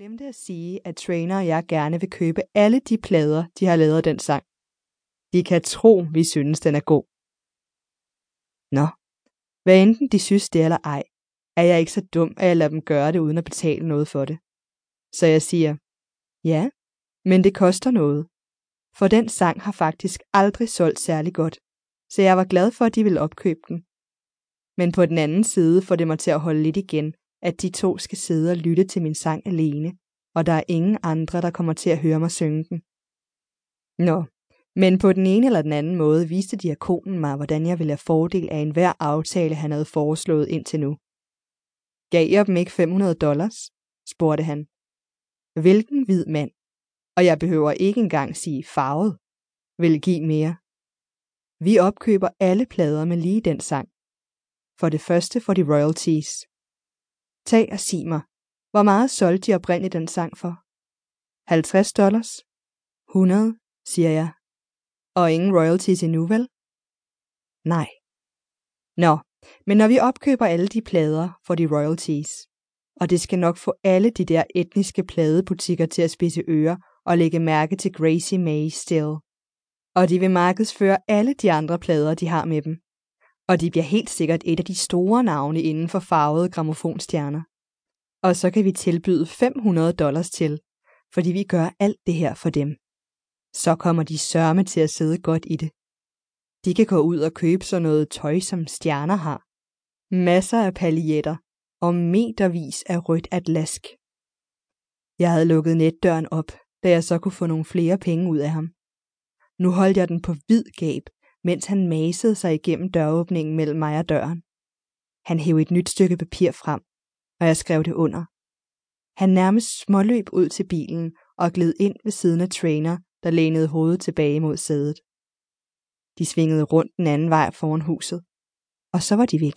glemte at sige, at Trainer og jeg gerne vil købe alle de plader, de har lavet af den sang. De kan tro, vi synes, den er god. Nå, hvad enten de synes det eller ej, er jeg ikke så dum, at jeg lader dem gøre det uden at betale noget for det. Så jeg siger, ja, men det koster noget. For den sang har faktisk aldrig solgt særlig godt, så jeg var glad for, at de ville opkøbe den. Men på den anden side får det mig til at holde lidt igen, at de to skal sidde og lytte til min sang alene, og der er ingen andre, der kommer til at høre mig synge den. Nå, men på den ene eller den anden måde viste diakonen mig, hvordan jeg ville have fordel af enhver aftale, han havde foreslået indtil nu. Gav jeg dem ikke $500? Spurgte han. Hvilken hvid mand, og jeg behøver ikke engang sige farvet, vil give mere. Vi opkøber alle plader med lige den sang. For det første får de royalties. Tag og sig mig, hvor meget solgte de oprindeligt den sang for? $50? 100, siger jeg. Og ingen royalties endnu, vel? Nej. Nå, men når vi opkøber alle de plader, får de royalties. Og det skal nok få alle de der etniske pladebutikker til at spidse ører og lægge mærke til Gracie May Still. Og de vil markedsføre alle de andre plader, de har med dem. Og de bliver helt sikkert et af de store navne inden for farvede grammofonstjerner. Og så kan vi tilbyde $500 til, fordi vi gør alt det her for dem. Så kommer de sørme til at sidde godt i det. De kan gå ud og købe sådan noget tøj, som stjerner har. Masser af paljetter og metervis af rødt atlask. Jeg havde lukket netdøren op, da jeg så kunne få nogle flere penge ud af ham. Nu holdt jeg den på vid gab, mens han masede sig igennem døråbningen mellem mig og døren. Han hev et nyt stykke papir frem, og jeg skrev det under. Han nærmest småløb ud til bilen og gled ind ved siden af Trainer, der lænede hovedet tilbage mod sædet. De svingede rundt den anden vej foran huset, og så var de væk.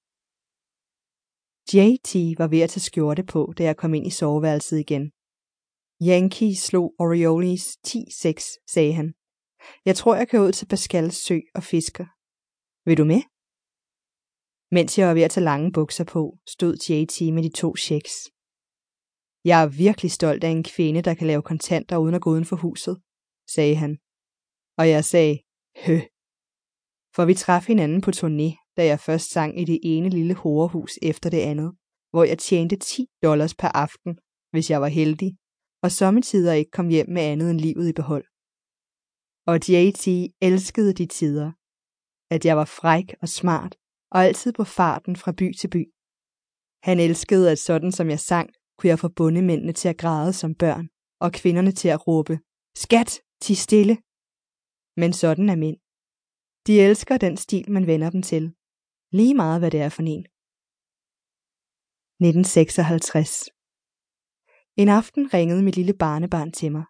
JT var ved at tage skjorte på, da jeg kom ind i soveværelset igen. Yankee slog Orioles 10-6, sagde han. Jeg tror, jeg kører ud til Pascals sø og fisker. Vil du med? Mens jeg var ved at tage lange bukser på, stod JT med de 2 checks. Jeg er virkelig stolt af en kvinde, der kan lave kontanter uden at gå uden for huset, sagde han. Og jeg sagde, hø. For vi traf hinanden på turné, da jeg først sang i det ene lille horehus efter det andet, hvor jeg tjente $10 per aften, hvis jeg var heldig, og sommetider ikke kom hjem med andet end livet i behold. Og JT elskede de tider, at jeg var fræk og smart, og altid på farten fra by til by. Han elskede, at sådan som jeg sang, kunne jeg få bondemændene til at græde som børn, og kvinderne til at råbe, skat, ti stille. Men sådan er mænd. De elsker den stil, man vender dem til. Lige meget, hvad det er for en. 1956. En aften ringede mit lille barnebarn til mig.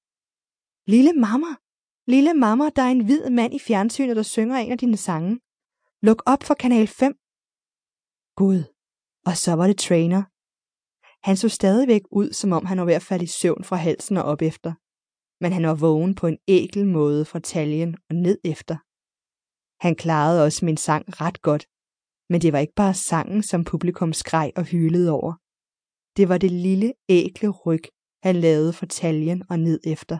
Lille mamma, der er en hvid mand i fjernsynet, der synger en af dine sange. Luk op for kanal 5. Gud, og så var det Trainer. Han så stadigvæk ud, som om han var ved at falde i søvn fra halsen og op efter. Men han var vågen på en ækel måde fra taljen og ned efter. Han klarede også min sang ret godt, men det var ikke bare sangen, som publikum skreg og hylede over. Det var det lille ækle ryg, han lavede fra taljen og ned efter.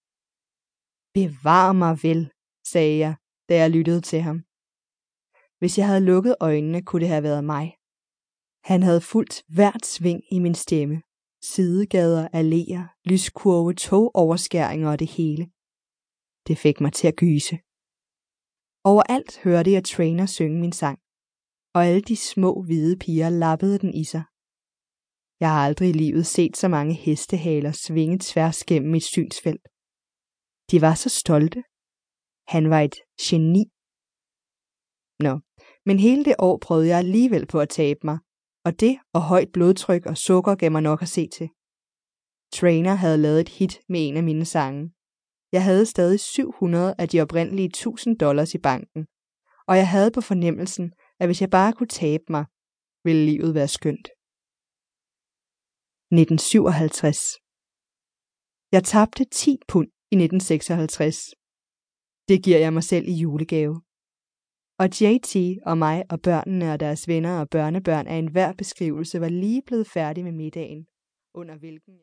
Bevar mig vel, sagde jeg, da jeg lyttede til ham. Hvis jeg havde lukket øjnene, kunne det have været mig. Han havde fulgt hvert sving i min stemme. Sidegader, alléer, lyskurve, togoverskæringer og det hele. Det fik mig til at gyse. Overalt hørte jeg Trainer synge min sang, og alle de små hvide piger lappede den i sig. Jeg har aldrig i livet set så mange hestehaler svinge tværs gennem mit synsfelt. De var så stolte. Han var et geni. Nå, men hele det år prøvede jeg alligevel på at tabe mig, og det og højt blodtryk og sukker gav mig nok at se til. Trainer havde lavet et hit med en af mine sange. Jeg havde stadig 700 af de oprindelige $1000 i banken, og jeg havde på fornemmelsen, at hvis jeg bare kunne tabe mig, ville livet være skønt. 1957. Jeg tabte 10 pund i 1956. Det giver jeg mig selv i julegave. Og JT og mig og børnene og deres venner og børnebørn af enhver beskrivelse var lige blevet færdig med middagen, under hvilken